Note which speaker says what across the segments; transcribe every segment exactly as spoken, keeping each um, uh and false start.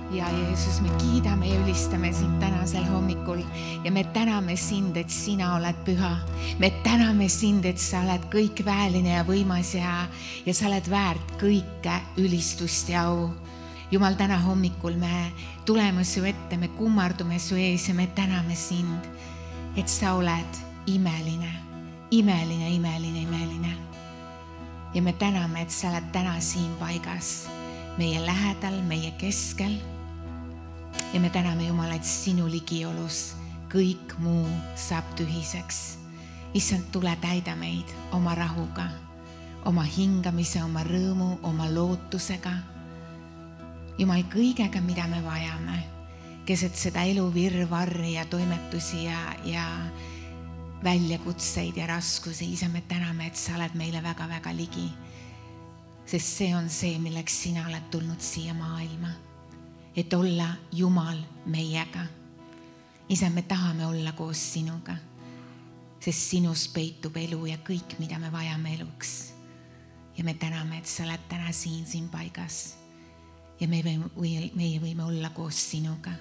Speaker 1: Ja Jeesus, me kiidame ja ülistame sind tänasel hommikul ja me täname sind, et sina oled püha. Me täname sind, et sa oled kõik väeline ja võimas ja, ja sa oled väärt kõike ülistust ja au. Jumal, täna hommikul me tuleme su ette, me kummardume su ees ja me täname sind, et sa oled imeline, imeline, imeline, imeline. Ja me täname, et sa oled täna siin paigas, meie lähedal, meie keskel. Ja me täname, Jumal, et sinu ligiolus kõik muu saab tühiseks. Issand, tule täida meid oma rahuga, oma hingamise, oma rõõmu, oma lootusega. Jumal, kõigega, mida me vajame, keset seda elu virvarri ja toimetusi ja, ja väljakutseid ja raskusi. Isa, me täname, et sa oled meile väga-väga ligi, sest see on see, milleks sina oled tulnud siia maailma. Et olla Jumal meiega. Isa, me tahame olla koos sinuga, sest sinus peitub elu ja kõik, mida me vajame eluks. Ja me täname, et sa oled täna siin, siin paigas. Ja me võime, meie võime olla koos sinuga.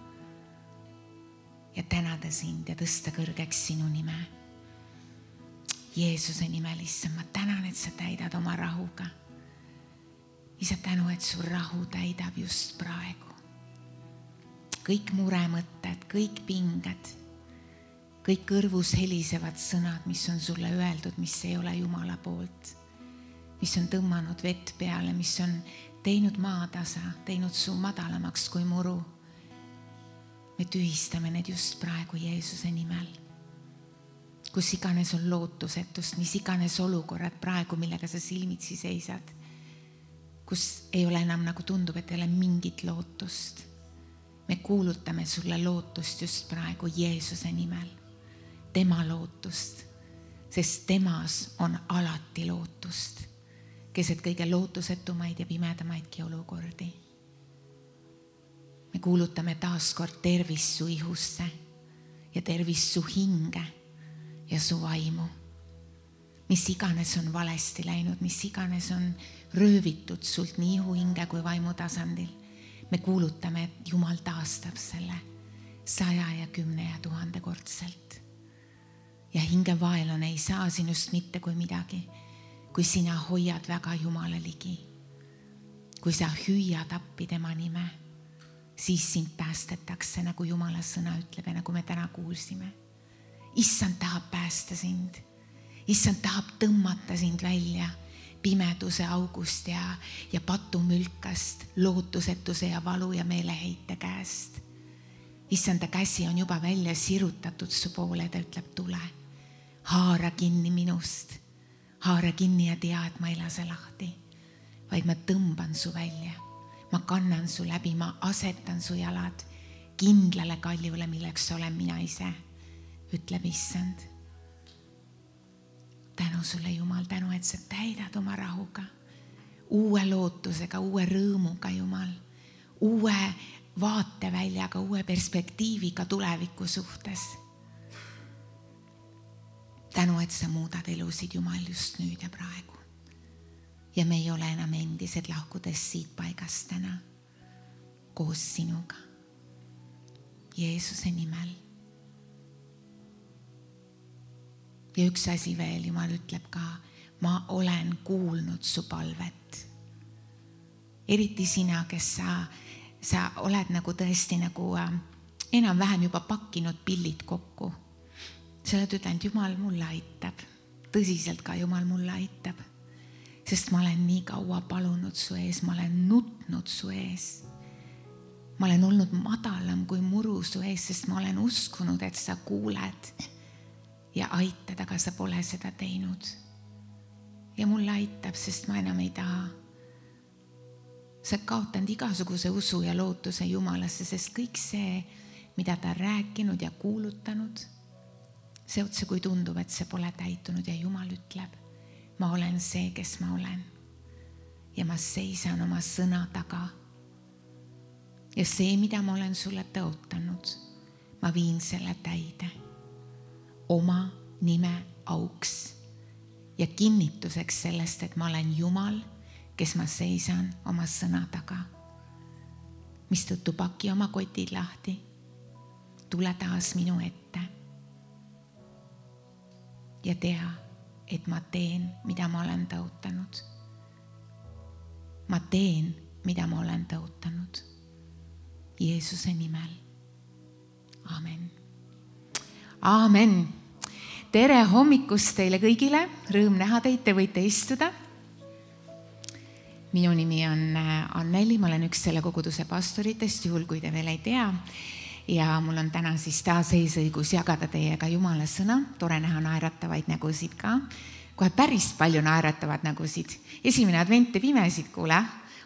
Speaker 1: Ja tänada sind ja tõsta kõrgeks sinu nime. Jeesuse nimel, issand, ma tänan, et sa täidad oma rahuga. Isa, tänu, et su rahu täidab just praegu. Kõik muremõtted, kõik pinged, kõik kõrvus helisevad sõnad, mis on sulle öeldud, mis ei ole Jumala poolt, mis on tõmmanud vett peale, mis on teinud maatasa, teinud su madalamaks kui muru. Me tühistame need just praegu Jeesuse nimel. Kus iganes on lootusetust, mis iganes olukorrad praegu, millega sa silmitsi seisad, kus ei ole enam nagu tundub, et ei ole mingit lootust. Me kuulutame sulle lootust just praegu Jeesuse nimel, tema lootust, sest temas on alati lootust, keset kõige lootusetumaid ja pimedamaidki olukordi. Me kuulutame taaskord tervist su ihusse ja tervist su hinge ja su vaimu. Mis iganes on valesti läinud, mis iganes on röövitud sult nii ihu, hinge kui vaimu tasandil. Me kuulutame, et Jumal taastab selle saja ja kümne ja tuhande kordselt. Ja hinge vaelane ei saa sinust mitte kui midagi, kui sina hoiad väga Jumala ligi. Kui sa hüüad appi tema nime, siis sind päästetakse, nagu Jumala sõna ütleb ja nagu me täna kuulsime. Issand tahab päästa sind. Issand tahab tõmmata sind välja pimeduse august ja, ja patumülkast, lootusetuse ja valu ja meeleheite käest. Issanda käsi on juba välja sirutatud su poole, ta ütleb, tule, haara kinni minust, haara kinni ja tea, et ma ei lase lahti, vaid ma tõmban su välja, ma kannan su läbi, ma asetan su jalad kindlale kaljule, milleks olen mina ise, ütleb Issand. Tänu sulle, Jumal, tänu, et sa täidad oma rahuga, uue lootusega, uue rõõmuga, Jumal, uue vaateväljaga, uue perspektiiviga tuleviku suhtes. Tänu, et sa muudad elusid, Jumal, just nüüd ja praegu. Ja me ei ole enam endised lahkudes siit paigast täna koos sinuga. Jeesuse nimel. Ja üks asi veel, Jumal ütleb ka, ma olen kuulnud su palvet. Eriti sina, kes sa, sa oled nagu tõesti nagu enam-vähem juba pakkinud pillid kokku. Sa oled ütlenud, Jumal mulle aitab. Tõsiselt ka Jumal mulle aitab. Sest ma olen nii kaua palunud su ees, ma olen nutnud su ees. Ma olen olnud madalam kui muru su ees, sest ma olen uskunud, et sa kuuled ja aitad, aga sa pole seda teinud. Ja mulle aitab, sest ma enam ei taha. Sa kaotanud igasuguse usu ja lootuse Jumalasse, sest kõik see, mida ta rääkinud ja kuulutanud, see otse kui tundub, et see pole täitunud ja Jumal ütleb, ma olen see, kes ma olen. Ja ma seisan oma sõna taga. Ja see, mida ma olen sulle tõotanud, ma viin selle täide. Oma nime auks ja kinnituseks sellest, et ma olen Jumal, kes ma seisan oma sõna taga. mistõttu paki oma kotid lahti. Tule taas minu ette ja tea, et ma teen, mida ma olen tõotanud. Ma teen, mida ma olen tõotanud. Jeesuse nimel. Amen. Amen. Tere hommikust teile kõigile. Rõõm näha teid, te võite istuda. Minu nimi on Anneli, ma olen üks selle koguduse pastoritest, juhul kui te veel ei tea. Ja mul on täna siis taas eesõigus jagada teiega Jumala sõna. Tore näha naeratavaid nägusid ka. Kohe päris palju naeratavad nägusid. Esimene advent teeb imesid, kuule.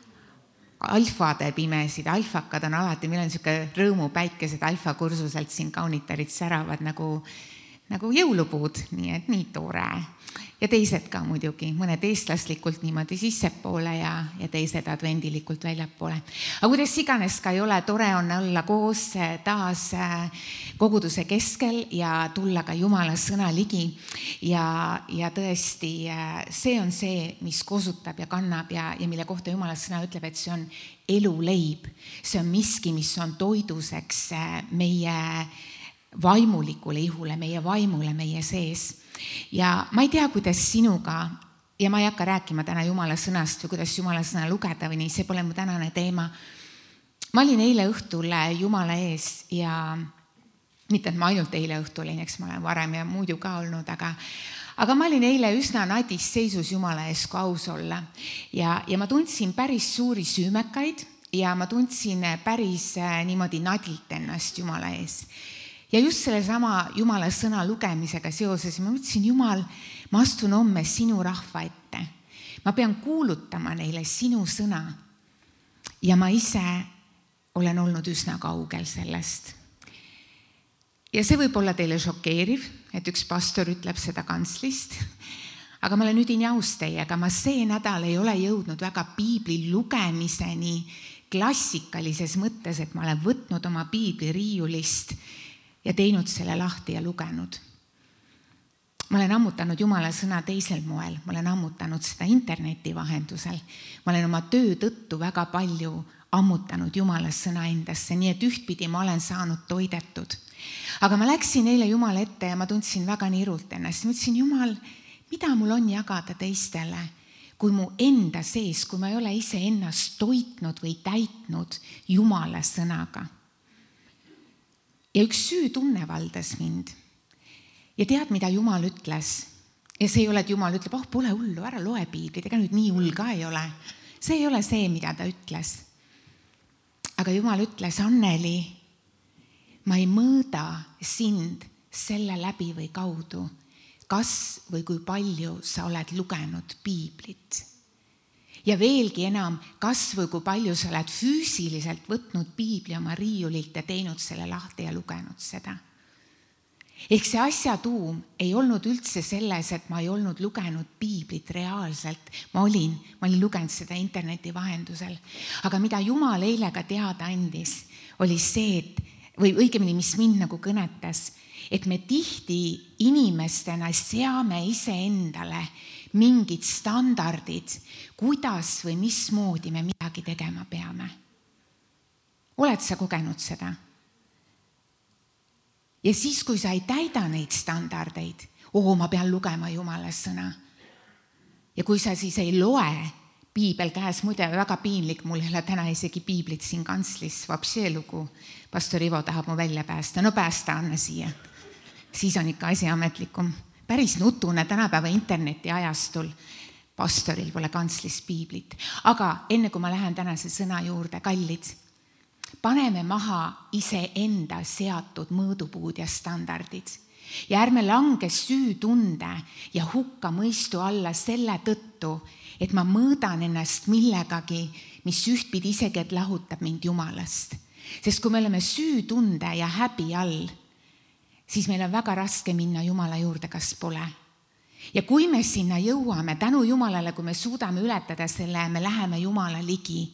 Speaker 1: Alfade pimesid, alfakad on alati, meil on niisugune rõõmu päikesed alfakursuselt siin kaunitarid säravad nagu, nagu jõulupuud, nii et nii tore. Ja teised ka muidugi, mõned eestlaslikult niimoodi sissepoole ja, ja teised advendilikult väljapoole. Aga kuidas iganes ka ei ole, tore on olla koos taas koguduse keskel ja tulla ka Jumala sõna ligi. Ja, ja tõesti, see on see, mis kosutab ja kannab ja, ja mille kohta Jumala sõna ütleb, et see on eluleib. See on miski, mis on toiduseks meie vaimulikule ihule, meie vaimule, meie sees. Ja ma ei tea, kuidas sinuga, ja ma ei hakka rääkima täna Jumala sõnast või kuidas Jumala sõna lugeda või nii, see pole mu tänane teema. Ma olin eile õhtul Jumala ees ja mitte, et ma ainult eile õhtul olin, eks ma olen varem ja muidu ka olnud, aga, aga ma olin eile üsna nadis seisus Jumala ees, kui aus olla. Ja, ja ma tundsin päris suuri süümekaid ja ma tundsin päris niimoodi nadilt ennast Jumala ees. Ja just selle sama Jumala sõna lugemisega seoses ma mõtlesin, Jumal, ma astun homme sinu rahva ette. Ma pean kuulutama neile sinu sõna. Ja ma ise olen olnud üsna kaugel sellest. Ja see võib olla teile šokeeriv, et üks pastor ütleb seda kantslist. Aga ma olen nüüd injaus teiega, ma see nädal ei ole jõudnud väga piibli lugemiseni klassikalises mõttes, et ma olen võtnud oma piibli riiulist ja teinud selle lahti ja lugenud. Ma olen ammutanud Jumala sõna teisel moel, ma olen ammutanud seda interneti vahendusel. Ma olen oma töö tõttu väga palju ammutanud Jumala sõna endasse, nii et ühtpidi ma olen saanud toidetud. Aga ma läksin eile Jumala ette ja ma tundsin väga nirult ennast. Ma ütlesin, Jumal, mida mul on jagada teistele, kui mu enda sees, kui ma ei ole ise ennast toitnud või täitnud Jumala sõnaga. Ja üks süü tunne valdas mind. Ja tead, mida Jumal ütles? Ja see ei ole, et Jumal ütleb, oh, pole hullu, ära loe piiblit, ega nüüd nii hull ka ei ole. See ei ole see, mida ta ütles. Aga Jumal ütles, Anneli, ma ei mõõda sind selle läbi või kaudu, kas või kui palju sa oled lugenud piiblit. Ja veelgi enam, kas või kui palju sa oled füüsiliselt võtnud piibli oma riiulilt ja teinud selle lahti ja lugenud seda. Ehk see asja tuum ei olnud üldse selles, et ma ei olnud lugenud piiblit reaalselt. Ma olin, ma olin lugenud seda interneti vahendusel. Aga mida Jumal eile ka teada andis, oli see, et, või õigemini, mis mind nagu kõnetas, et me tihti inimestena seame ise endale mingid standardid, kuidas või mismoodi me midagi tegema peame. Oled sa kogenud seda? Ja siis, kui sa ei täida neid standardeid, oo, ma pean lugema Jumala sõna. Ja kui sa siis ei loe, piibel käes, muide väga piinlik, mul ei ole täna isegi piiblit siin kantslis, vapsee lugu, pastor Ivo tahab mu välja päästa, no päästa Anna siia. Siis on ikka asi ametlikum. Päris nutune tänapäeva interneti ajastul. Pastoril pole kantslis piiblit. Aga enne kui ma lähen tänase sõna juurde, kallid, paneme maha iseenda seatud mõõdupuud ja standardid. Ja ärme lange süütunde ja hukka mõistu alla selle tõttu, et ma mõõdan ennast millegagi, mis ühtpidi isegi et lahutab mind Jumalast. Sest kui me oleme süütunde ja häbi all, siis meil on väga raske minna Jumala juurde, kas pole. Ja kui me sinna jõuame, tänu Jumalale, kui me suudame ületada selle, me läheme Jumala ligi,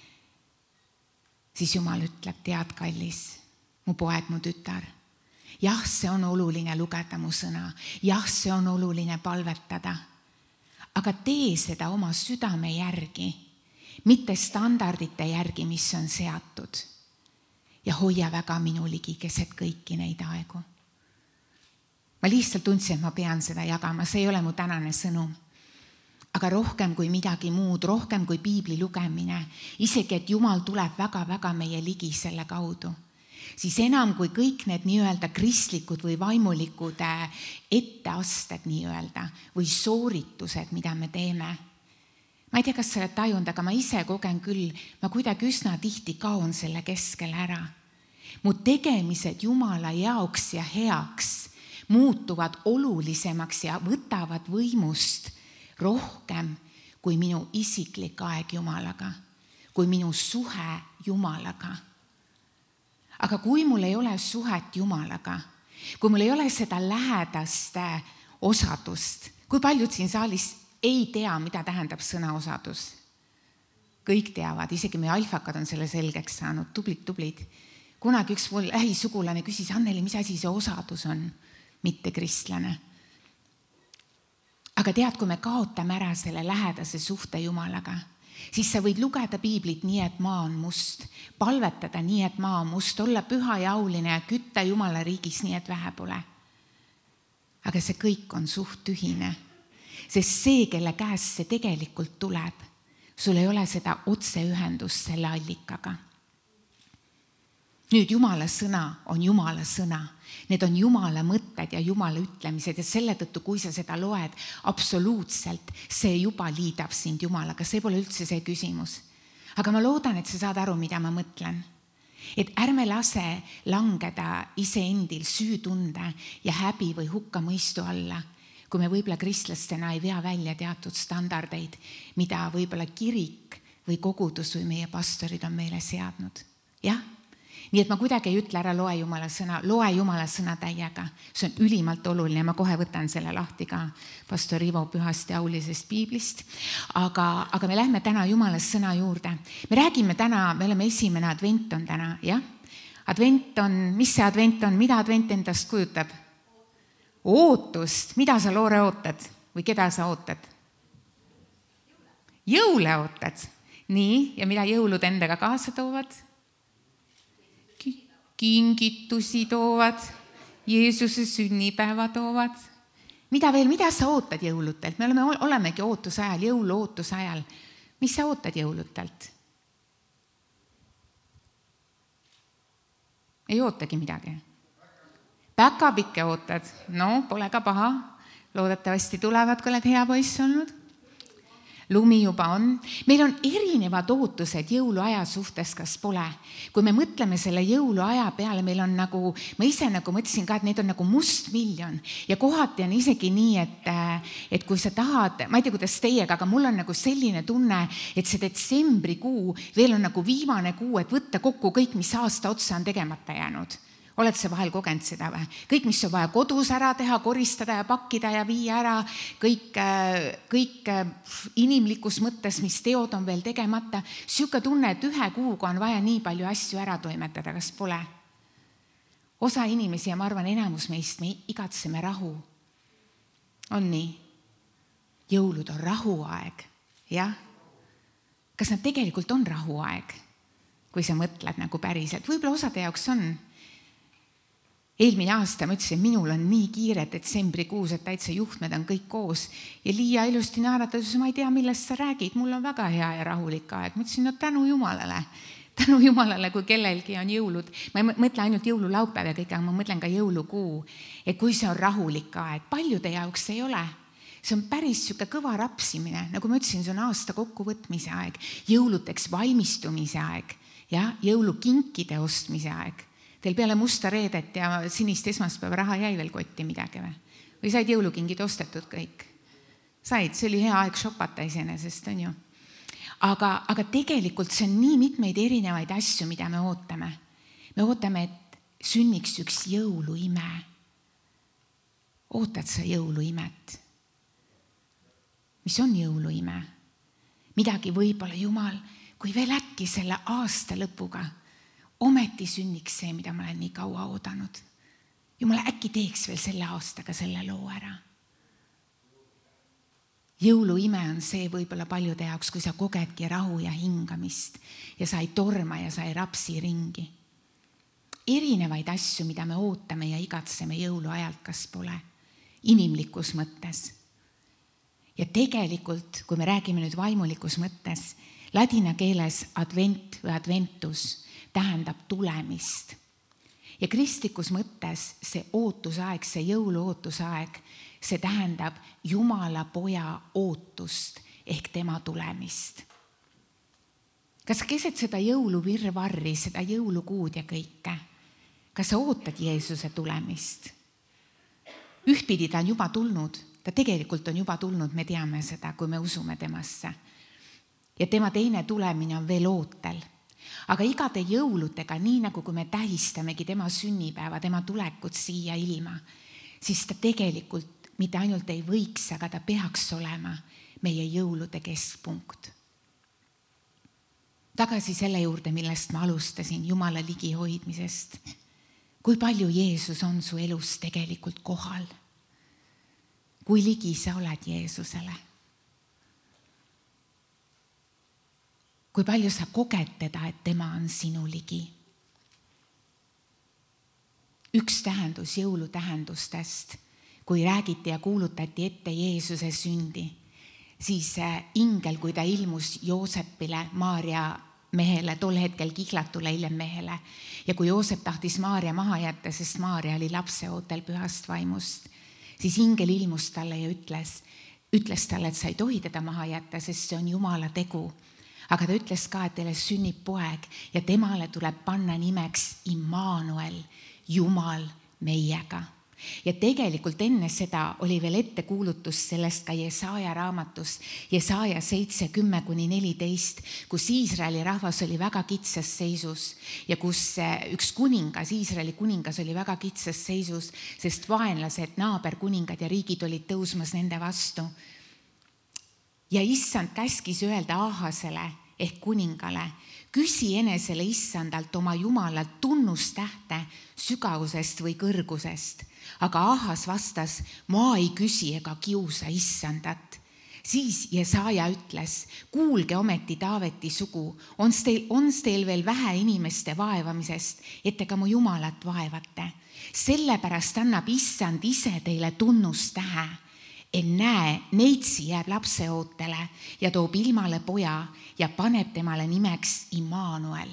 Speaker 1: siis Jumal ütleb, tead, kallis, mu poeg, mu tütar, jah, see on oluline lugeda mu sõna, jah, see on oluline palvetada, aga tee seda oma südame järgi, mitte standardite järgi, mis on seatud. Ja hoia väga minu ligi keset kõiki neid aegu. Ma lihtsalt tundsin, et ma pean seda jagama, see ei ole mu tänane sõnum. Aga rohkem kui midagi muud, rohkem kui piibli lugemine, isegi et Jumal tuleb väga-väga meie ligi selle kaudu, siis enam kui kõik need nii-öelda kristlikud või vaimulikud etteasted nii-öelda või sooritused, mida me teeme. Ma ei tea, kas sa oled tajunud, aga ma ise kogen küll, ma kuidagi üsna tihti kaon selle keskel ära. Mu tegemised Jumala jaoks ja heaks muutuvad olulisemaks ja võtavad võimust rohkem kui minu isiklik aeg Jumalaga, kui minu suhe Jumalaga. Aga kui mul ei ole suhet Jumalaga, kui mul ei ole seda lähedast osadust, kui paljud siin saalis ei tea, mida tähendab sõna osadus? Kõik teavad, isegi meie alfakad on selle selgeks saanud, tublid, tublid. Kunagi üks mul lähisugulane küsis, Anneli, mis asi see osadus on? Mitte kristlane. Aga tead, kui me kaotame ära selle lähedase suhte Jumalaga, siis sa võid lugeda piiblit nii, et maa on must, palvetada nii, et maa on must, olla püha ja auline ja kütta Jumala riigis nii, et vähe pole. Aga see kõik on suht tühine, sest see, kelle käest see tegelikult tuleb, sul ei ole seda otseühendust selle allikaga. Nüüd Jumala sõna on Jumala sõna. Need on Jumala mõtted ja Jumala ütlemised ja selle tõttu, kui sa seda loed, absoluutselt see juba liidab sind Jumalaga. See pole üldse see küsimus. Aga ma loodan, et sa saad aru, mida ma mõtlen. Et ärme lase langeda iseendil süütunde ja häbi või hukka mõistu alla, kui me võib-olla kristlastena ei vea välja teatud standardeid, mida võib-olla kirik või kogudus või meie pastorid on meile seadnud. Jah? Nii et ma kuidagi ei ütle ära loe Jumala sõna, loe Jumala sõna täiega. See on ülimalt oluline, ma kohe võtan selle lahti ka pastor Ivo pühast ja aulisest piiblist. Aga, aga me lähme täna Jumala sõna juurde. Me räägime täna, me oleme esimene advent on täna, jah? Advent on, mis see advent on, mida advent endast kujutab? Ootust, mida sa, Loore, ootad või keda sa ootad? Jõule ootad. Nii, ja mida jõulud endaga kaasa toovad? Kingitusi toovad, Jeesuse sünnipäeva toovad. Mida veel, mida sa ootad jõulutelt? Me oleme, olemegi ootusajal, jõulu ootusajal. Mis sa ootad jõulutelt? Ei ootagi midagi. Päkapikke ootad? No, pole ka paha. Loodetavasti tulevad, kui oled hea poiss olnud. Lumi juba on. Meil on erinevad ootused jõuluaja suhtes, kas pole. Kui me mõtleme selle jõuluaja peale, meil on nagu, ma ise nagu mõtlesin ka, et need on nagu must miljon. Ja kohati on isegi nii, et, et kui sa tahad, ma ei tea, kuidas teiega, aga mul on nagu selline tunne, et see detsembrikuu veel on nagu viimane kuu, et võtta kokku kõik, mis aasta otsa on tegemata jäänud. Oled sa vahel kogenud seda või? Kõik, mis on vaja kodus ära teha, koristada ja pakkida ja viia ära, kõik, kõik inimlikus mõttes, mis teod on veel tegemata. Siuke tunne, et ühe kuuga on vaja nii palju asju ära toimetada, kas pole? Osa inimesi ja ma arvan, enamus meist, me igatseme rahu. On nii? Jõulud on rahuaeg, jah? Kas nad tegelikult on rahuaeg, kui sa mõtled nagu päriselt? Võib-olla osade jaoks on. Eelmine aasta ma ütlesin, minul on nii kiire detsembrikuus, et täitsa juhtmed on kõik koos. Ja Liia ilusti naeratas, ma ei tea, millest sa räägid, mul on väga hea ja rahulik aeg. Ma ütlesin, no tänu Jumalale, tänu Jumalale, kui kellelgi on jõulud. Ma ei mõtle ainult jõululaupäev ja kõik, aga ma mõtlen ka jõulukuu. Et kui see on rahulik aeg, paljude jaoks ei ole. See on päris siuke kõva rapsimine. Nagu ma ütlesin, see on aasta kokkuvõtmise aeg, jõuluteks valmistumise aeg ja jõulukinkide ostmise aeg. Teil peale musta reedet ja sinist esmaspäeva raha jäi veel kotti midagi või? Või said jõulukingid ostetud kõik? Said, see oli hea aeg shopata iseenesest, on ju. Aga, aga tegelikult see on nii mitmeid erinevaid asju, mida me ootame. Me ootame, et sünniks üks jõuluime. Ootad sa jõuluimet? Mis on jõuluime? Midagi võib-olla Jumal, kui veel äkki selle aasta lõpuga ometi sünniks see, mida ma olen nii kaua oodanud. Jumal äkki teeks veel selle aastaga selle loo ära. Jõuluime on see võib-olla paljude jaoks, kui sa kogedki rahu ja hingamist ja sa ei torma ja sa ei rapsi ringi. Erinevaid asju, mida me ootame ja igatseme jõuluajalt, kas pole inimlikus mõttes. Ja tegelikult, kui me räägime nüüd vaimulikus mõttes, ladina keeles advent või adventus tähendab tulemist. Ja kristlikus mõttes see ootusaeg, see jõulu ootusaeg, see tähendab Jumala poja ootust ehk tema tulemist. Kas keset seda jõuluvirvarri, seda jõulukuud ja kõike, kas sa ootad Jeesuse tulemist? Ühtpidi ta on juba tulnud, ta tegelikult on juba tulnud, me teame seda, kui me usume temasse. Ja tema teine tulemine on veel ootel. Aga igade jõuludega, nii nagu kui me tähistamegi tema sünnipäeva, tema tulekut siia ilma, siis ta tegelikult mitte ainult ei võiks, aga ta peaks olema meie jõulude keskpunkt. Tagasi selle juurde, millest ma alustasin, Jumala ligi hoidmisest. Kui palju Jeesus on su elus tegelikult kohal? Kui ligi sa oled Jeesusele? Kui palju sa koged teda, et tema on sinu ligi? Üks tähendus jõulutähendustest, kui räägiti ja kuulutati ette Jeesuse sündi, siis ingel, kui ta ilmus Joosepile, Maaria mehele, tol hetkel kihlatule hiljem mehele, ja kui Joosep tahtis Maaria maha jätta, sest Maaria oli lapseootel pühast vaimust, siis ingel ilmus talle ja ütles, ütles talle, et sa ei tohi teda maha jätta, sest see on Jumala tegu. Aga ta ütles ka, et teile sünnib poeg ja temale tuleb panna nimeks Immanuel, Jumal meiega. Ja tegelikult enne seda oli veel ette kuulutus sellest ka Jesaja raamatus, Jesaja seitse, kümme kuni neliteist, kus Iisraeli rahvas oli väga kitsas seisus ja kus üks kuningas, Iisraeli kuningas oli väga kitsas seisus, sest vaenlased, naaberkuningad ja riigid olid tõusmas nende vastu. Ja issand käskis öelda Ahasele ehk kuningale, küsi enesele issandalt oma Jumalalt tunnustähte sügavusest või kõrgusest. Aga Ahas vastas, ma ei küsi ega kiusa issandat. Siis Jesaja ütles, kuulge ometi Taaveti sugu, on teil, on teil veel vähe inimeste vaevamisest, et te ka mu Jumalat vaevate. Sellepärast annab issand ise teile tunnustähe. En näe, neitsi jääb lapseootele ja toob ilmale poja ja paneb temale nimeks Immanuel.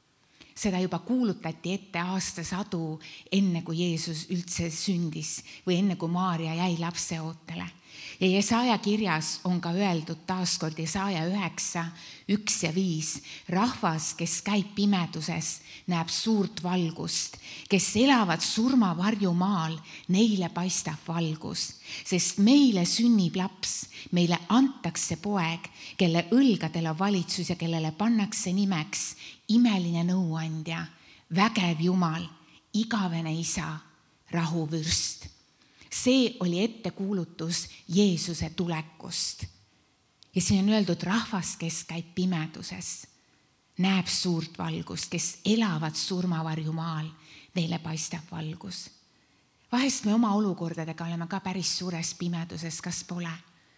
Speaker 1: Seda juba kuulutati ette aastasadu enne, kui Jeesus üldse sündis või enne, kui Maaria jäi lapseootele. Ja Jesaja kirjas on ka öeldud taaskord Jesaja üheksa, üks ja viis. Rahvas, kes käib pimeduses, näeb suurt valgust. Kes elavad surmavarju maal, neile paistab valgus. Sest meile sünnib laps, meile antakse poeg, kelle õlgadel on valitsus ja kellele pannakse nimeks imeline nõuandja, vägev Jumal, igavene isa, rahuvürst. See oli ettekuulutus Jeesuse tulekust. Ja siin on öeldud rahvas, kes käib pimeduses, näeb suurt valgust, kes elavad surmavarju maal, neile paistab valgus. Vahest me oma olukordadega oleme ka päris suures pimeduses, kas pole?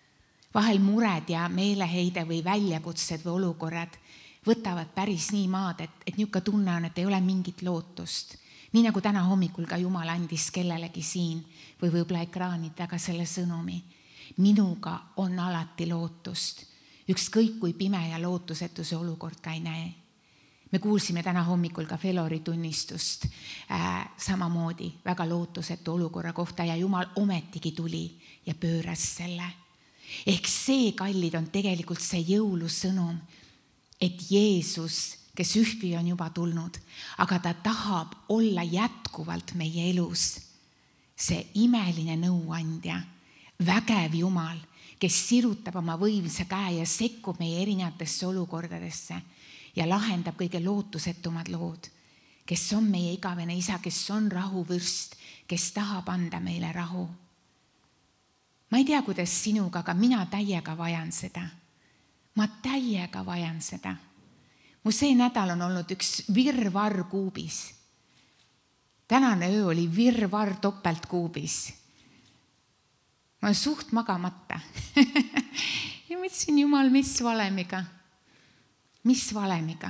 Speaker 1: Vahel mured ja meeleheide või väljakutsed või olukorrad võtavad päris nii maad, et, et niisugune tunne on, et ei ole mingit lootust. Nii nagu täna hommikul ka Jumal andis kellelegi siin või võib-olla ekraanid taga selle sõnumi. Minuga on alati lootust. Ükskõik kui pime ja lootusetu see olukord ka ei näe. Me kuulsime täna hommikul ka Felori tunnistust äh, samamoodi väga lootusetu olukorra kohta ja Jumal ometigi tuli ja pööras selle. Ehk see, kallid, on tegelikult see jõulusõnum, et Jeesus, kes ühtpi on juba tulnud, aga ta tahab olla jätkuvalt meie elus. See imeline nõuandja, vägev Jumal, kes sirutab oma võimsa käe ja sekkub meie erinevatesse olukordadesse ja lahendab kõige lootusetumad lood, kes on meie igavene isa, kes on rahuvürst, kes tahab anda meile rahu. Ma ei tea, kuidas sinuga, aga mina täiega vajan seda. Ma täiega vajan seda. Mu see nädal on olnud üks virvar kuubis. Tänane öö oli virvar topelt kuubis. ma olen suht magamata. Ja mõtlesin, Jumal, mis valemiga? Mis valemiga?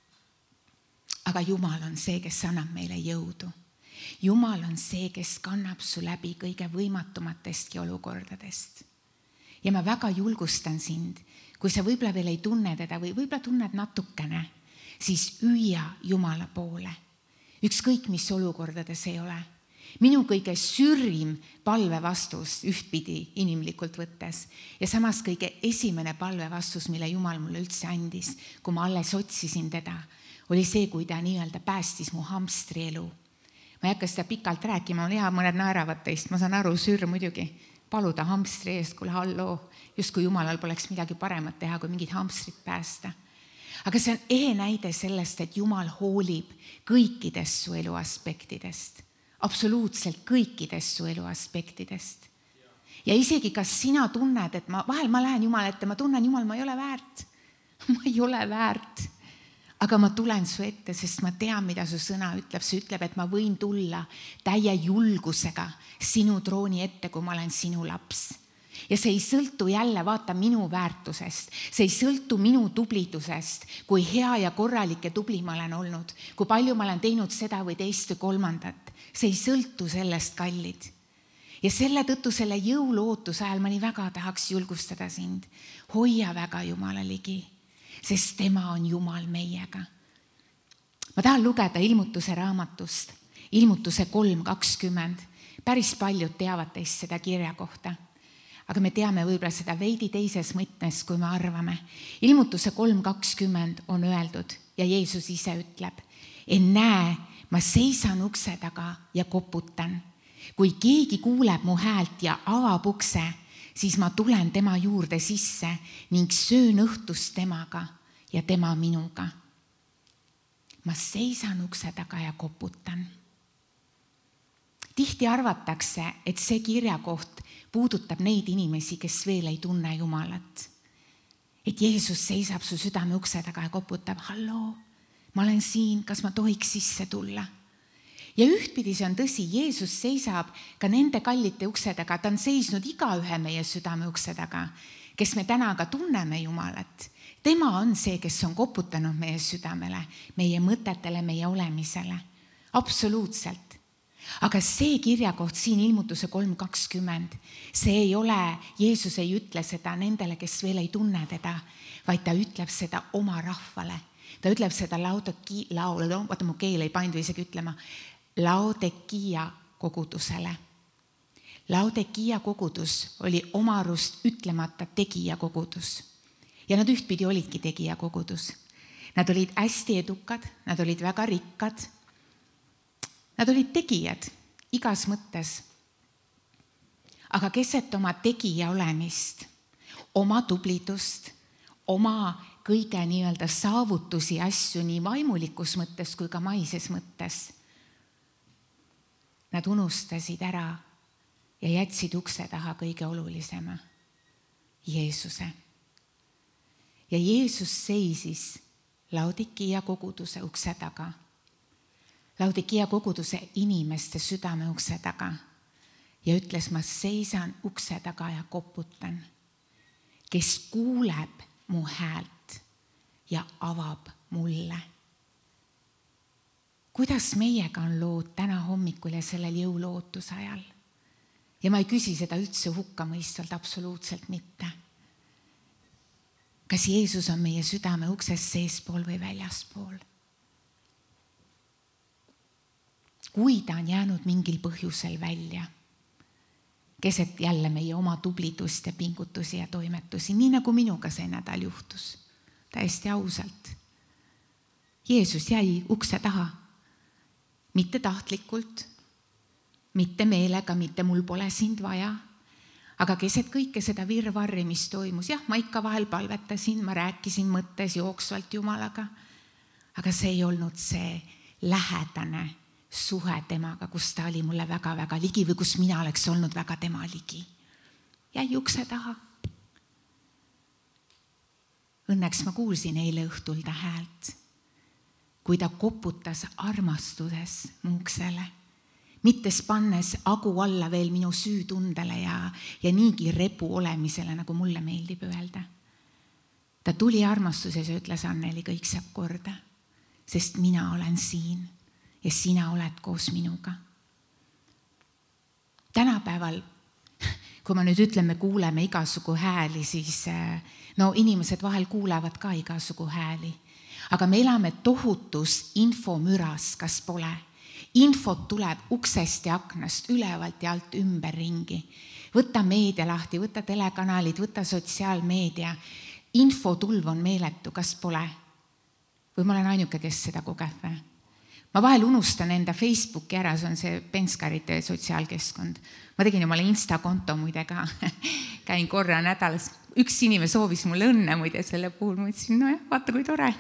Speaker 1: Aga Jumal on see, kes annab meile jõudu. Jumal on see, kes kannab su läbi kõige võimatumatestki olukordadest. Ja ma väga julgustan sind, kui sa võib-olla veel ei tunne teda või võib-olla tunned natukene, siis hüüa Jumala poole. Ükskõik, mis olukordades ei ole. Minu kõige sürrim palvevastus ühtpidi inimlikult võttes ja samas kõige esimene palvevastus, mille Jumal mulle üldse andis, kui ma alles otsisin teda, oli see, kui ta nii-öelda päästis mu hamstri elu. Ma ei hakka seda pikalt rääkima, on hea, mõned naeravad teist, ma saan aru, sür muidugi, paluda hamstri eest, kuule halloo, just kui Jumalal poleks midagi paremat teha, kui mingid hamstrid päästa. Aga see on ehe näide sellest, et Jumal hoolib kõikidest su elu aspektidest. Absoluutselt kõikidest su elu aspektidest. Ja isegi kas sina tunned, et ma, vahel ma lähen Jumal ette, ma tunnen, Jumal, ma ei ole väärt. Ma ei ole väärt. Aga ma tulen su ette, sest ma tean, mida su sõna ütleb. See ütleb, et ma võin tulla täie julgusega sinu trooni ette, kui ma olen sinu laps. Ja see ei sõltu jälle, vaata, minu väärtusest. See ei sõltu minu tublidusest, kui hea ja korralik ja tubli ma olen olnud, kui palju ma olen teinud seda või teist või kolmandat. See ei sõltu sellest, kallid. Ja selle tõttu selle jõulootuse ajal ma nii väga tahaks julgustada sind. Hoia väga Jumala ligi, sest tema on Jumal meiega. Ma tahan lugeda ilmutuse raamatust, ilmutuse kolm kakskümmend. Päris paljud teavad teist seda kirja kohta. Aga me teame võib-olla seda veidi teises mõtmes, kui me arvame. Ilmutuse kolm kakskümmend on öeldud ja Jeesus ise ütleb, en näe, ma seisan ukse taga ja koputan. Kui keegi kuuleb mu häält ja avab ukse, siis ma tulen tema juurde sisse ning söön õhtust temaga ja tema minuga. Ma seisan ukse taga ja koputan. Tihti arvatakse, et see kirjakoht puudutab neid inimesi, kes veel ei tunne Jumalat. Et Jeesus seisab su südame ukse taga ja koputab, halloo, ma olen siin, kas ma tohiks sisse tulla? Ja ühtpidi see on tõsi, Jeesus seisab ka nende kallite ukse taga, ta on seisnud iga ühe meie südame ukse taga, kes me täna ka tunneme Jumalat. Tema on see, kes on koputanud meie südamele, meie mõtetele, meie olemisele. Absoluutselt. Aga see kirjakoht siin ilmutuse kolm kakskümmend, see ei ole, Jeesus ei ütle seda nendele, kes veel ei tunne teda, vaid ta ütleb seda oma rahvale. Ta ütleb seda Laodiki, laulu, vaata mu keel ei pandu isegi ütlema, Laodikia kogudusele. Laodikia kogudus oli oma arust ütlemata tegija kogudus. Ja nad ühtpidi olidki tegija kogudus. Nad olid hästi edukad, nad olid väga rikkad. Nad olid tegijad igas mõttes. Aga keset oma tegija olemist, oma tublidust, oma kõige nii-öelda saavutusi asju nii vaimulikus mõttes kui ka maises mõttes. Nad unustasid ära ja jätsid ukse taha kõige olulisema, Jeesuse. Ja Jeesus seisis Laodikia koguduse ukse taga. Laodikia koguduse inimeste südame ukse taga ja ütles, ma seisan ukse taga ja koputan, kes kuuleb mu häält ja avab mulle. Kuidas meiega on lood täna hommikul ja sellel jõulootuse ajal? Ja ma ei küsi seda üldse hukkamõistvalt, absoluutselt mitte. Kas Jeesus on meie südame ukses seespool või väljaspool? Kui ta on jäänud mingil põhjusel välja, keset jälle meie oma tublidust ja pingutusi ja toimetusi, nii nagu minuga see nädal juhtus, täiesti ausalt. Jeesus jäi ukse taha, mitte tahtlikult, mitte meelega, mitte mul pole sind vaja, aga keset kõike seda virvarri, mis toimus, jah, ma ikka vahel palvetasin, ma rääkisin mõttes jooksvalt Jumalaga, aga see ei olnud see lähedane suhe temaga, kus ta oli mulle väga-väga ligi või kus mina oleks olnud väga tema ligi. Jäi ukse taha. Õnneks ma kuulsin eile õhtul ta häält, kui ta koputas armastuses mu uksele, Mittes pannes agu alla veel minu süütundele ja, ja niigi repu olemisele, nagu mulle meeldib öelda. Ta tuli armastuses ja ütles Anneli, kõik saab korda, sest mina olen siin ja sina oled koos minuga. Tänapäeval, kui ma nüüd ütlen, me kuuleme igasugu hääli, siis no inimesed vahel kuulevad ka igasugu hääli. Aga me elame tohutus infomüras, kas pole. Infot tuleb uksest ja aknast, ülevalt ja alt ümber ringi. Võta meedia lahti, võta telekanalid, võta sotsiaalmeedia. Infotulv on meeletu, kas pole? Või ma olen ainuke, kes seda kogeb? Ma vahel unustan enda Facebooki ära, see on see Penskarite sotsiaalkeskkond. Ma tegin omale Insta-konto muide ka, käin korra nädalas. Üks inimene soovis mulle õnne muide selle puhul, ma ütlesin, no jah, vaata kui tore.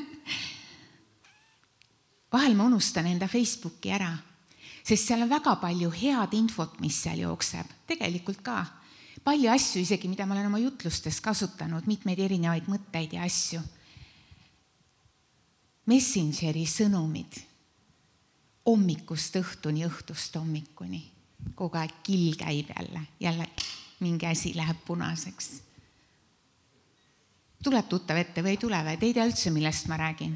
Speaker 1: Vahel ma unustan enda Facebooki ära, sest seal on väga palju head infot, mis seal jookseb. Tegelikult ka. Palju asju isegi, mida ma olen oma jutlustes kasutanud, mitmeid erinevaid mõtteid ja asju. Messengeri sõnumid. Hommikust õhtuni, õhtust hommikuni. Kogu aeg kill käib jälle. Jälle mingi asi läheb punaseks. Tuleb tuttav ette või ei tule või? Te ei tea üldse, millest ma räägin.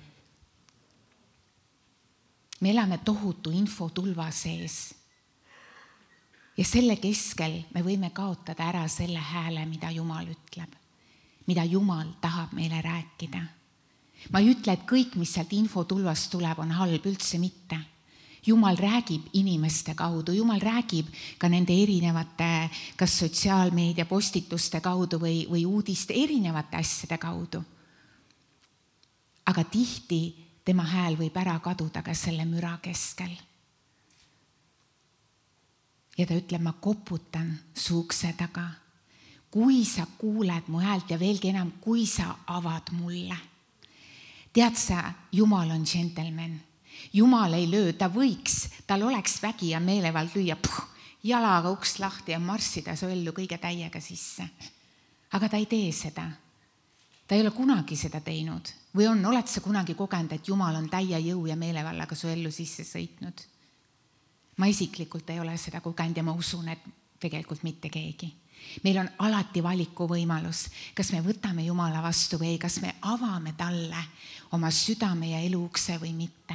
Speaker 1: Me elame tohutu infotulva sees. Ja selle keskel me võime kaotada ära selle hääle, mida Jumal ütleb. Mida Jumal tahab meile rääkida. Ma ei ütle, et kõik, mis sealt infotulvast tuleb, on halb, üldse mitte. Jumal räägib inimeste kaudu. Jumal räägib ka nende erinevate, kas sotsiaalmeedia postituste kaudu või, või uudiste erinevate asjade kaudu. Aga tihti tema hääl võib ära kaduda ka selle müra keskel. Ja ta ütleb, ma koputan su ukse taga. Kui sa kuuled mu häält ja veelgi enam, kui sa avad mulle. Tead sa, Jumal on džentelmen. Jumal ei löö, ta võiks, tal oleks vägi ja meelevald lüüa puh, jalaga uks lahti ja marssida su ellu kõige täiega sisse. Aga ta ei tee seda. Ta ei ole kunagi seda teinud. Või on, oled sa kunagi kogenud, et Jumal on täie jõu ja meelevallaga su ellu sisse sõitnud? Ma isiklikult ei ole seda kogenud ja ma usun, et tegelikult mitte keegi. Meil on alati valiku võimalus, kas me võtame Jumala vastu või ei, kas me avame talle oma südame ja elu ukse või mitte.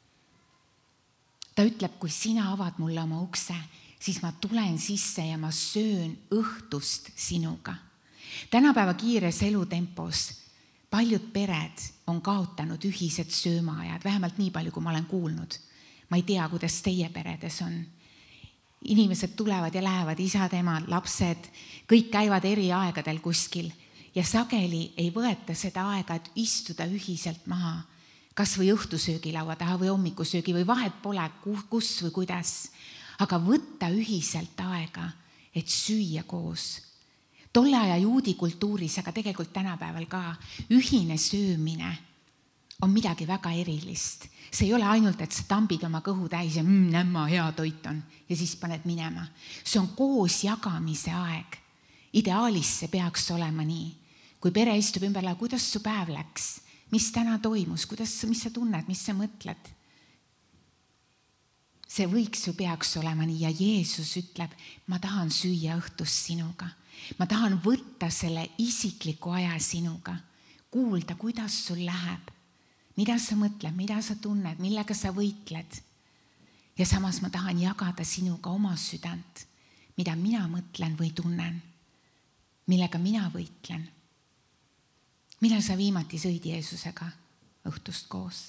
Speaker 1: Ta ütleb, kui sina avad mulle oma ukse, siis ma tulen sisse ja ma söön õhtust sinuga. Tänapäeva kiires elutempos paljud pered on kaotanud ühised söömaajad, vähemalt nii palju, kui ma olen kuulnud. Ma ei tea, kuidas teie peredes on. Inimesed tulevad ja lähevad, isad, emad, lapsed, kõik käivad eri aegadel kuskil ja sageli ei võeta seda aega, et istuda ühiselt maha, kas või õhtusöögilaua taha või hommikusöögi või vahet pole, kus või kuidas, aga võtta ühiselt aega, et süüa koos. Tolle aja juudi kultuuris, aga tegelikult tänapäeval ka, ühine söömine on midagi väga erilist. See ei ole ainult, et sa tambid oma kõhu täis ja mmm, nämma, hea toit on ja siis paned minema. See on koos jagamise aeg. Ideaalis see peaks olema nii. Kui pere istub ümber, kuidas su päev läks? Mis täna toimus? Kuidas, mis sa tunned? Mis sa mõtled? See võiks ju peaks olema nii ja Jeesus ütleb, ma tahan süüa õhtust sinuga. Ma tahan võtta selle isikliku aja sinuga. Kuulda, kuidas sul läheb. Mida sa mõtled, mida sa tunned, millega sa võitled. Ja samas ma tahan jagada sinuga oma südant, mida mina mõtlen või tunnen, millega mina võitlen. Millal sa viimati sõid Jeesusega õhtust koos?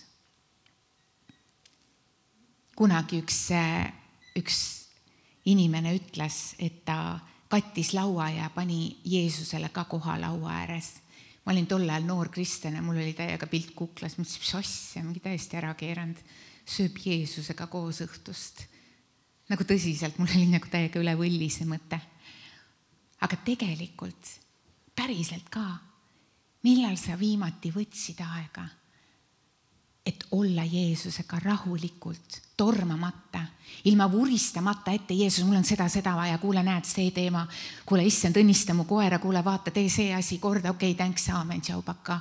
Speaker 1: Kunagi üks, üks inimene ütles, et ta kattis laua ja pani Jeesusele ka koha laua ääres. Ma olin tol ajal noor kristene, mul oli täiega pilt kuklas, mõtlesin, mis asja, mingi täiesti ära keeranud, sööb Jeesusega koos õhtust. Nagu tõsiselt, mul oli nagu täiega üle võlli see mõte. Aga tegelikult, päriselt ka, millal sa viimati võtsid aega, et olla Jeesusega rahulikult, tormamata, ilma vuristamata ette, Jeesus, mul on seda, seda vaja, kuule, näed see teema, kuule, issand, õnnista mu koera, kuule, vaata, tee see asi korda, okei, okay, thanks, aamen, tšau, paka.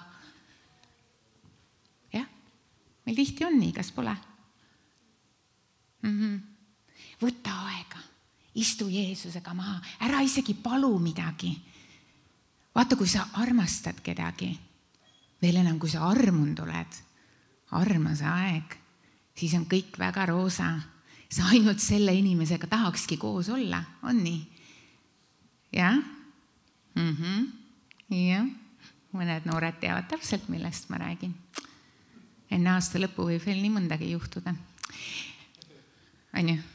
Speaker 1: Jah, meil tihti on nii, kas pole? Mm-hmm. võta aega, istu Jeesusega maha, ära isegi palu midagi. Vaata, kui sa armastad kedagi, veel enam, kui sa armunud oled, armas aeg, siis on kõik väga roosa. Sa ainult selle inimesega tahakski koos olla, on nii? Jah? Mm-hmm. Jah. Mõned noored teavad täpselt, millest ma räägin. Enne aasta lõppu võib veel nii mõndagi juhtuda. On ju?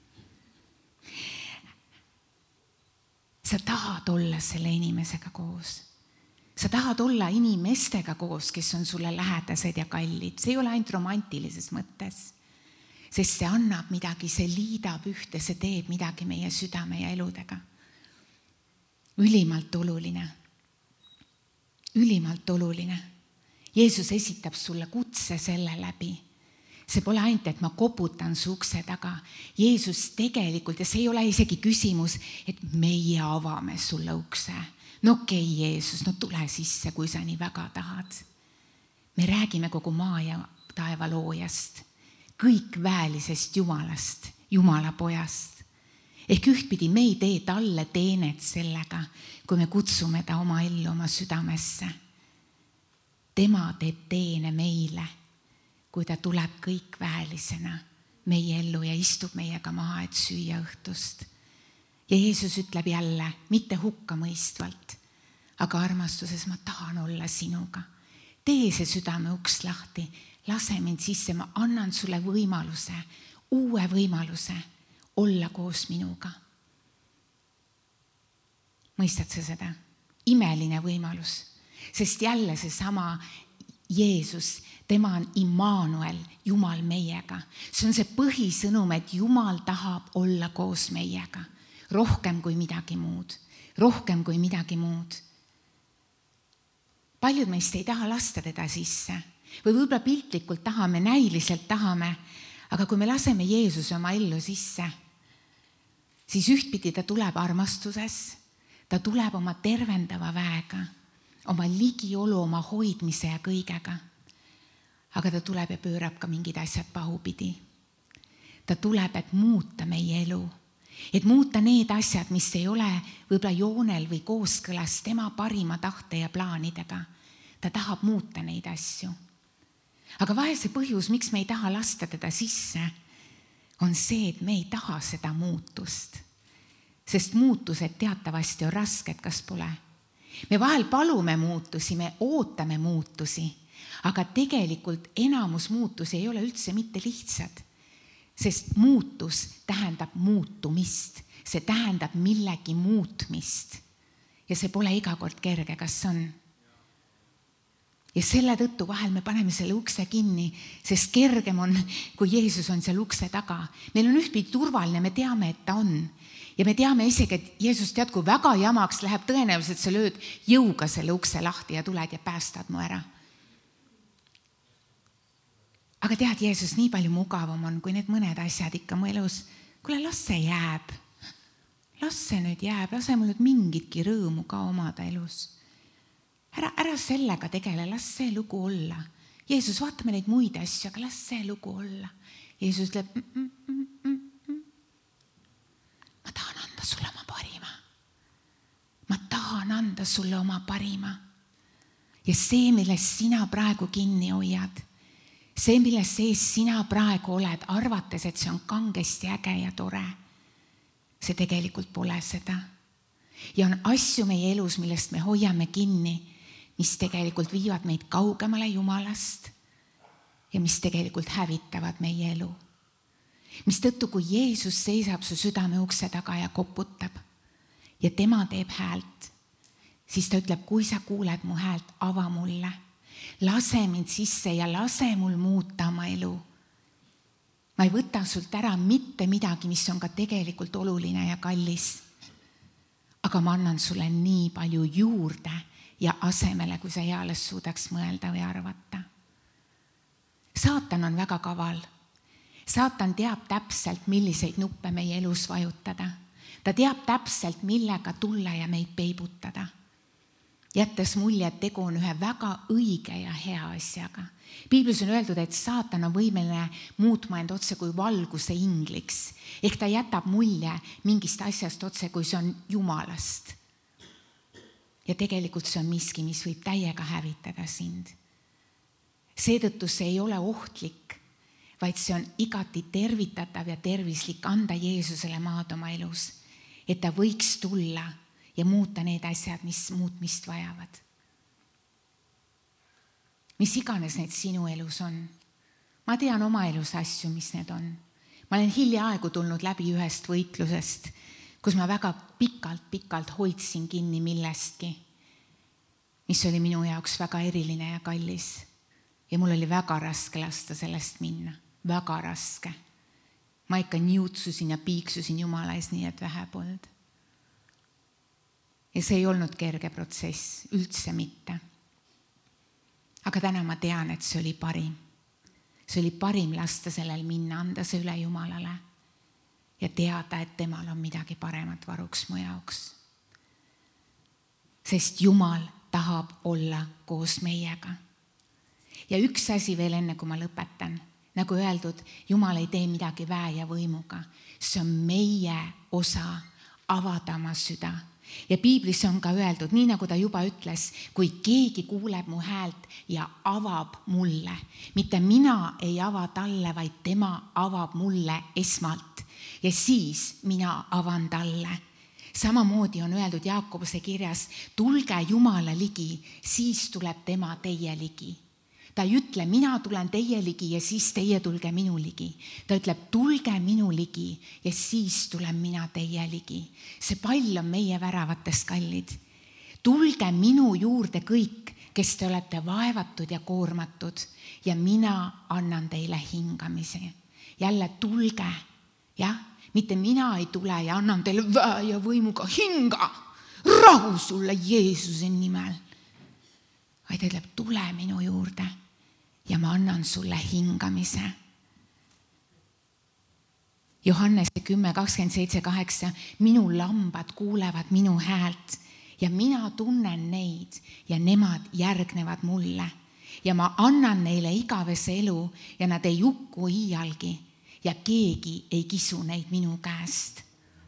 Speaker 1: Sa tahad olla selle inimesega koos. Sa tahad olla inimestega koos, kes on sulle lähedased ja kallid. See ei ole ainult romantilises mõttes, sest see annab midagi, see liidab ühte, see teeb midagi meie südame ja eludega. Ülimalt oluline. Ülimalt oluline. Jeesus esitab sulle kutse selle läbi. See pole ainult, et ma koputan su ukse taga. Jeesus tegelikult, ja see ei ole isegi küsimus, et meie avame sulle ukse. No okei, Jeesus, no tule sisse, kui sa nii väga tahad. Me räägime kogu maa ja taeva loojast, kõik väelisest Jumalast, Jumala pojast. Ehk ühtpidi me ei tee talle teenet sellega, kui me kutsume ta oma ellu, oma südamesse. Tema teeb teene meile, kui ta tuleb kõik väelisena meie ellu ja istub meiega maha, et süüa õhtust. Ja Jeesus ütleb jälle, mitte hukka mõistvalt, aga armastuses ma tahan olla sinuga. Tee see südame uks lahti, lase mind sisse, ma annan sulle võimaluse, uue võimaluse olla koos minuga. Mõistad sa seda? Imeline võimalus, sest jälle see sama Jeesus, tema on Immanuel, Jumal meiega. See on see põhisõnum, et Jumal tahab olla koos meiega. Rohkem kui midagi muud. Rohkem kui midagi muud. Paljud meist ei taha lasta teda sisse. Või võib-olla piltlikult tahame, näiliselt tahame. Aga kui me laseme Jeesuse oma ellu sisse, siis ühtpidi ta tuleb armastuses. Ta tuleb oma tervendava väega, oma ligiolu, oma hoidmise ja kõigega. Aga ta tuleb ja pöörab ka mingid asjad pahupidi. Ta tuleb, et muuta meie elu. Et muuta need asjad, mis ei ole võib-olla joonel või kooskõlas tema parima tahte ja plaanidega. Ta tahab muuta neid asju. Aga vahel see põhjus, miks me ei taha lasta teda sisse, on see, et me ei taha seda muutust. Sest muutused teatavasti on rasked, kas pole. Me vahel palume muutusi, me ootame muutusi, aga tegelikult enamus muutusi ei ole üldse mitte lihtsad. Sest muutus tähendab muutumist, see tähendab millegi muutmist. Ja see pole iga kord kerge, kas on. Ja selle tõttu vahel me paneme selle ukse kinni, sest kergem on, kui Jeesus on seal ukse taga. Meil on ühtpidi turvaline, me teame, et ta on. Ja me teame isegi, et Jeesus tead, kui väga jamaks läheb, tõenäoliselt sa lööd jõuga selle ukse lahti ja tuled ja päästad mu ära. Aga tead, Jeesus nii palju mugavam on, kui need mõned asjad ikka mu elus. Kuule, las see jääb. Las see nüüd jääb. Lase mul nüüd mingitki rõõmu ka omada elus. Ära, ära sellega tegele, las see lugu olla. Jeesus, vaatame neid muid asju, aga las see lugu olla. Jeesus ütleb, mm, mm, mm, mm. ma tahan anda sulle oma parima. Ma tahan anda sulle oma parima. Ja see, millest sina praegu kinni hoiad, see, milles sees sina praegu oled, arvates, et see on kangesti äge ja tore. See tegelikult pole seda. Ja on asju meie elus, millest me hoiame kinni, mis tegelikult viivad meid kaugemale Jumalast ja mis tegelikult hävitavad meie elu. Mis tõttu, kui Jeesus seisab su südame ukse taga ja koputab ja tema teeb häält, siis ta ütleb, kui sa kuuled mu häält, ava mulle. Lase mind sisse ja lase mul muuta oma elu. Ma ei võta sult ära mitte midagi, mis on ka tegelikult oluline ja kallis. Aga ma annan sulle nii palju juurde ja asemele, kui sa eales suudaks mõelda või arvata. Saatan on väga kaval. Saatan teab täpselt, milliseid nuppe meie elus vajutada. Ta teab täpselt, millega tulla ja meid peibutada. jättes mulje, et tegu on ühe väga õige ja hea asjaga. Piiblis on öeldud, et saatan on võimeline muutma end otse kui valguse ingliks. Ehk ta jätab mulje mingist asjast otse, kui see on Jumalast. Ja tegelikult see on miski, mis võib täiega hävitada sind. Seetõttu see ei ole ohtlik, vaid see on igati tervitatav ja tervislik anda Jeesusele maad oma elus, et ta võiks tulla ja muuta need asjad, mis muutmist vajavad. Mis iganes need sinu elus on. Ma tean oma elus asju, mis need on. Ma olen hiljaaegu tulnud läbi ühest võitlusest, kus ma väga pikalt, pikalt hoidsin kinni millestki, mis oli minu jaoks väga eriline ja kallis. Ja mul oli väga raske lasta sellest minna. Väga raske. Ma ikka niutsusin ja piiksusin Jumala ees nii, et vähe polnud. Ja see ei olnud kerge protsess, üldse mitte. Aga täna ma tean, et see oli parim. See oli parim lasta sellel minna, anda see üle Jumalale ja teada, et temal on midagi paremat varuks mu jaoks. Sest Jumal tahab olla koos meiega. Ja üks asi veel enne, kui ma lõpetan. Nagu öeldud, Jumal ei tee midagi väe ja võimuga. See on meie osa avada oma süda. Ja Piiblis on ka öeldud, nii nagu ta juba ütles, kui keegi kuuleb mu häält ja avab mulle. Mitte mina ei ava talle, vaid tema avab mulle esmalt. Ja siis mina avan talle. Samamoodi on öeldud Jaakobuse kirjas, tulge Jumala ligi, siis tuleb tema teie ligi. Ta ei ütle, mina tulen teie ligi ja siis teie tulge minu ligi. Ta ütleb, tulge minu ligi ja siis tulen mina teie ligi. See pall on meie väravates kallid. Tulge minu juurde kõik, kes te olete vaevatud ja koormatud ja mina annan teile hingamise. Jälle tulge, jah, mitte mina ei tule ja annan teile väe ja võimuga hinga. Rahu sulle Jeesuse nimel. Vaid ta ütleb, tule minu juurde. Ja ma annan sulle hingamise. Johannese kümme kakskümmend seitse kaheksa. Minu lambad kuulevad minu häält ja mina tunnen neid ja nemad järgnevad mulle. Ja ma annan neile igavese elu ja nad ei hukku iialgi ja keegi ei kisu neid minu käest.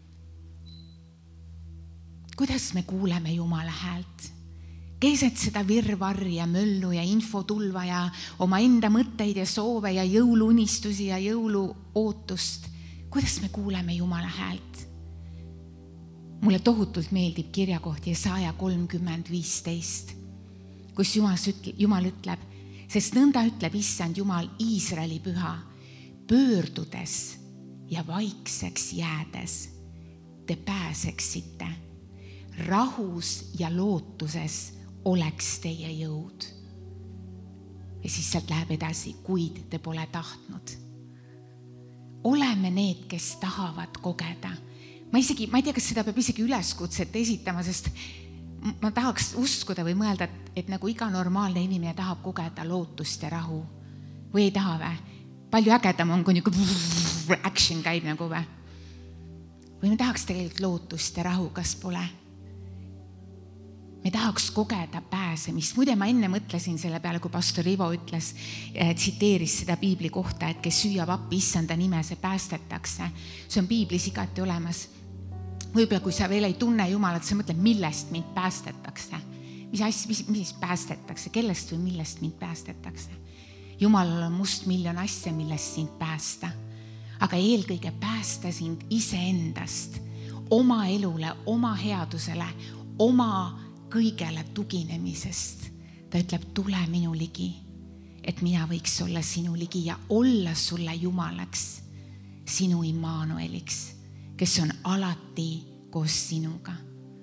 Speaker 1: Kuidas me kuuleme Jumala häält? Keset seda virvarri ja möllu ja infotulva ja oma enda mõtteid ja soove ja jõuluunistusi ja jõuluootust. Kuidas me kuuleme Jumala häält? Mulle tohutult meeldib kirjakoht Jesaja kolmkümmend viisteist, kus Jumal ütleb, sest nõnda ütleb Issand Jumal Iisraeli püha, pöördudes ja vaikseks jäädes te pääseksite, rahus ja lootuses oleks teie jõud. Ja siis sealt läheb edasi, kuid te pole tahtnud. Oleme need, kes tahavad kogeda. Ma isegi, ma ei tea, kas seda peab isegi üleskutset esitama, sest ma tahaks uskuda või mõelda, et, et nagu iga normaalne inimene tahab kogeda lootust ja rahu. Või ei taha või? Palju ägedam on, kui nagu action käib nagu või? Või me tahaks tegelikult lootust ja rahu, kas pole? Me tahaks kogeda pääsemist. Muide, ma enne mõtlesin selle peale, kui pastor Ivo ütles, tsiteeris seda Piibli kohta, et kes süüab appi Issanda nime, see päästetakse. See on Piiblis igati olemas. Võib-olla, kui sa veel ei tunne Jumalat, sa mõtled, millest mind päästetakse. Mis, asja, mis, mis päästetakse, kellest või millest mind päästetakse. Jumalal on must miljon asja, millest sind päästa. Aga eelkõige päästa sind iseendast, oma elule, oma headusele, oma kõigele tuginemisest. Ta ütleb, tule minu ligi, et mina võiks olla sinu ligi ja olla sulle Jumalaks, sinu Immanueliks, kes on alati koos sinuga.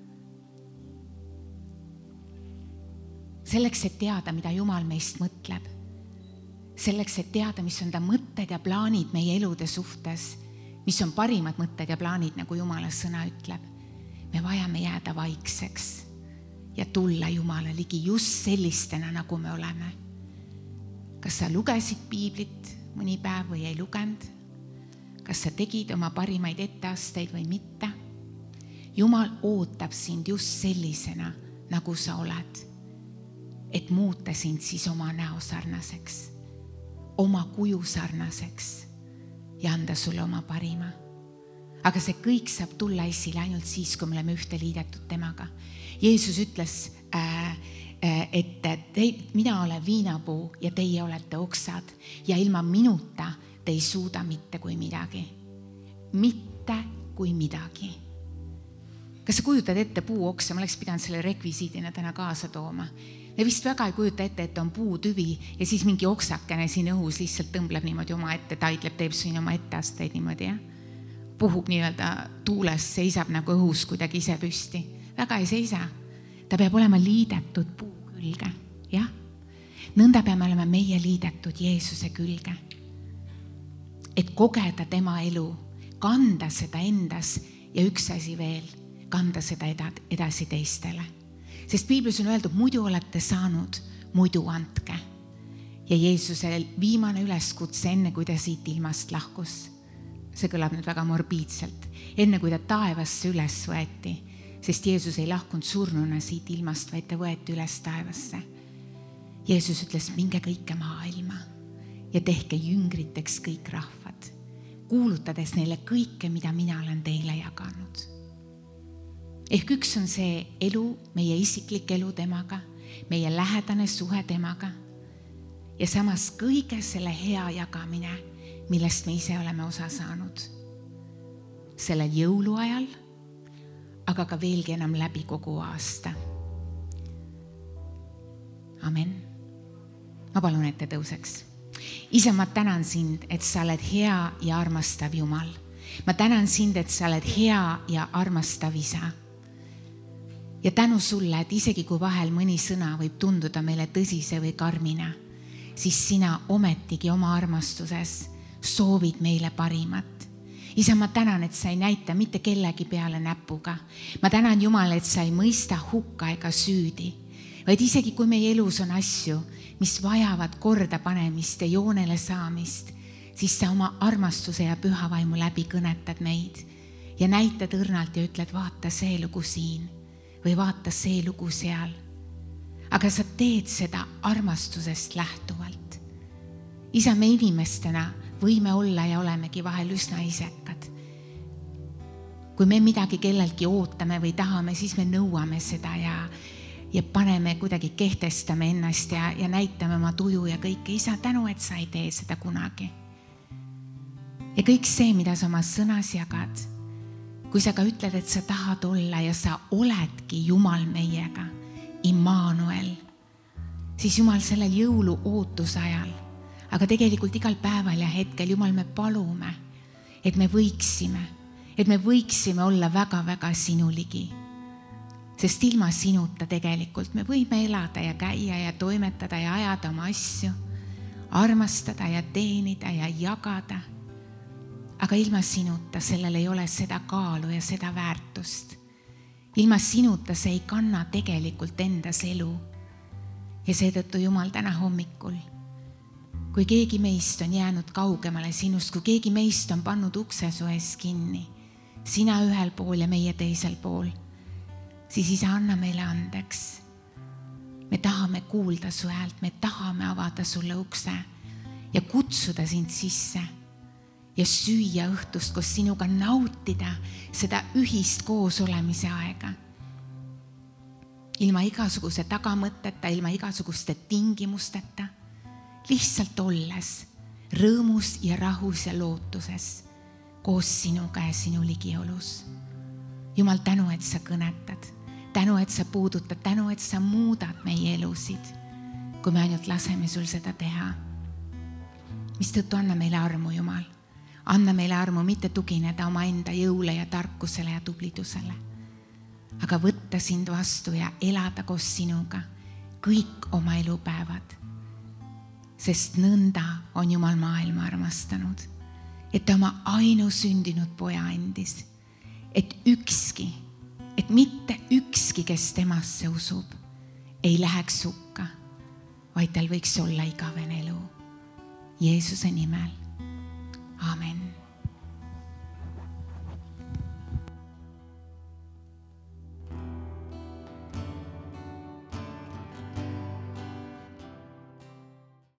Speaker 1: Selleks, et teada, mida Jumal meist mõtleb, selleks, et teada, mis on ta mõtted ja plaanid meie elude suhtes, mis on parimad mõtted ja plaanid, nagu Jumala sõna ütleb, me vajame jääda vaikseks ja tulla Jumala ligi just sellistena, nagu me oleme. Kas sa lugesid Piiblit mõni päev või ei lugenud? Kas sa tegid oma parimaid etteasteid või mitte? Jumal ootab sind just sellisena, nagu sa oled, et muuta sind siis oma näo sarnaseks, oma kuju sarnaseks ja anda sulle oma parima. Aga see kõik saab tulla esile ainult siis, kui me oleme ühte liidetud temaga. Jeesus ütles, äh, et te, mina olen viinapuu ja teie olete oksad ja ilma minuta te ei suuda mitte kui midagi. Mitte kui midagi. Kas sa kujutad ette puuoksa? Ma oleks pidanud selle rekvisiidina täna kaasa tooma. Me vist väga ei kujuta ette, et on puutüvi ja siis mingi oksakene siin õhus lihtsalt tõmbleb niimoodi oma ette, taidleb, teeb siin oma etteasteid niimoodi, ja? Puhub nii-öelda tuules, seisab nagu õhus kuidagi ise püsti. Väga ei seisa. Ta peab olema liidetud puu külge, jah? Nõnda peame olema meie liidetud Jeesuse külge. Et kogeda tema elu, kanda seda endas ja üks asi veel, kanda seda edasi teistele. Sest Piiblis on öeldud, muidu olete saanud, muidu andke. Ja Jeesuse viimane üleskutse enne, kui ta siit ilmast lahkus, see kõlab nüüd väga morbiidselt, enne kui ta taevasse üles võeti, sest Jeesus ei lahkunud surnuna siit ilmast, vaid ta võeti üles taevasse. Jeesus ütles, minge kõike maailma ja tehke jüngriteks kõik rahvad, kuulutades neile kõike, mida mina olen teile jaganud. Ehk üks on see elu, meie isiklik elu temaga, meie lähedane suhe temaga ja samas kõige selle hea jagamine, millest me ise oleme osa saanud. Sellel jõuluajal, aga ka veelgi enam läbi kogu aasta. Amen. Ma palun, et te tõuseks. Isa, ma tänan sind, et sa oled hea ja armastav Jumal. Ma tänan sind, et sa oled hea ja armastav Isa. Ja tänu sulle, et isegi kui vahel mõni sõna võib tunduda meile tõsise või karmina, siis sina ometigi oma armastuses soovid meile parimat. Isa, ma tänan, et sa ei näita mitte kellegi peale näpuga. Ma tänan Jumal, et sa ei mõista hukka ega süüdi, vaid isegi kui meie elus on asju, mis vajavad korda panemist ja joonele saamist, siis sa oma armastuse ja püha vaimu läbi kõnetad meid ja näitad õrnalt ja ütled, vaata see lugu siin või vaata see lugu seal. Aga sa teed seda armastusest lähtuvalt. Isa, me inimestena võime olla ja olemegi vahel üsna isekad. Kui me midagi kellelgi ootame või tahame, siis me nõuame seda ja, ja paneme kuidagi, kehtestame ennast ja, ja näitame oma tuju ja kõike. Isa, tänu, et sa ei tee seda kunagi. Ja kõik see, mida sa oma sõnas jagad, kui sa ka ütled, et sa tahad olla ja sa oledki Jumal meiega, Immanuel, siis Jumal sellel jõulu ootuse ajal, aga tegelikult igal päeval ja hetkel, Jumal, me palume, et me võiksime, et me võiksime olla väga-väga sinu ligi. Sest ilma sinuta tegelikult me võime elada ja käia ja toimetada ja ajada oma asju, armastada ja teenida ja jagada. Aga ilma sinuta sellel ei ole seda kaalu ja seda väärtust. Ilma sinuta see ei kanna tegelikult endas elu. Ja seetõttu, Jumal, täna hommikul, kui keegi meist on jäänud kaugemale sinust, kui keegi meist on pannud ukse su ees kinni, sina ühel pool ja meie teisel pool, siis Isa, anna meile andeks. Me tahame kuulda su häält, me tahame avada sulle ukse ja kutsuda sind sisse ja süüa õhtust, koos sinuga nautida seda ühist koos olemise aega. Ilma igasuguse tagamõtteta, ilma igasuguste tingimusteta, lihtsalt olles rõõmus ja rahus ja lootuses koos sinuga ja sinu ligiolus. Jumal, tänu, et sa kõnetad, tänu, et sa puudutad, tänu, et sa muudad meie elusid, kui me ainult laseme sul seda teha. Mis tõttu anna meile armu, Jumal. Anna meile armu mitte tugineda oma enda jõule ja tarkusele ja tublidusele, aga võtta sind vastu ja elada koos sinuga kõik oma elupäevad. Sest nõnda on Jumal maailma armastanud, et ta oma ainusündinud poja andis, et ükski, et mitte ükski, kes temasse usub, ei läheks hukka, vaid tal võiks olla igavene elu. Jeesuse nimel. Amen.